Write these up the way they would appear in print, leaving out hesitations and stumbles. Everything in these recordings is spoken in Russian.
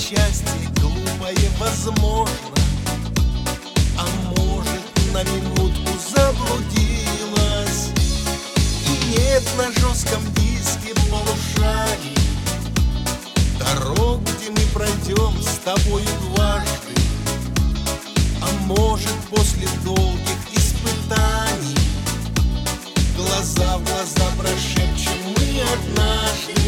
счастье глупое возможно, а может, на минутку заблудилась. И нет на жестком диске полушарий дорог, где мы пройдем с тобою дважды. А может, после долгих испытаний глаза в глаза прошепчем мы однажды.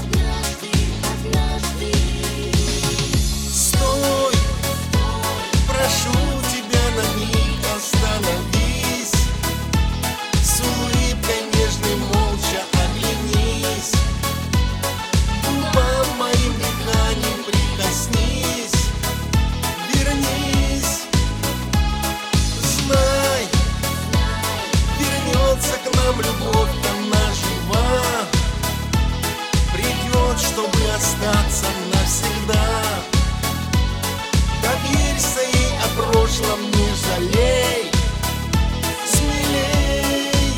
Стой, прошу тебя на миг остановись, с улыбкой нежной молча оглянись, губам моим дыханием прикоснись, вернись. Знай, вернется к нам любовь, она жива, придет, чтобы остаться навсегда. Доверься ей, о прошлом не жалей, смелей.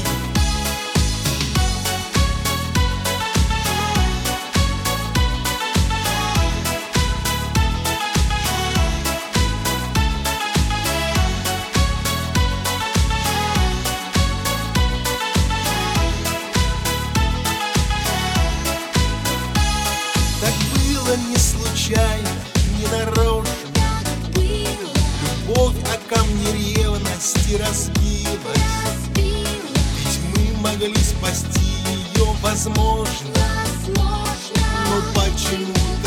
Так было не случайно, не нарочно. Любовь о камни ревности разбилась, ведь мы могли спасти ее, возможно. Но почему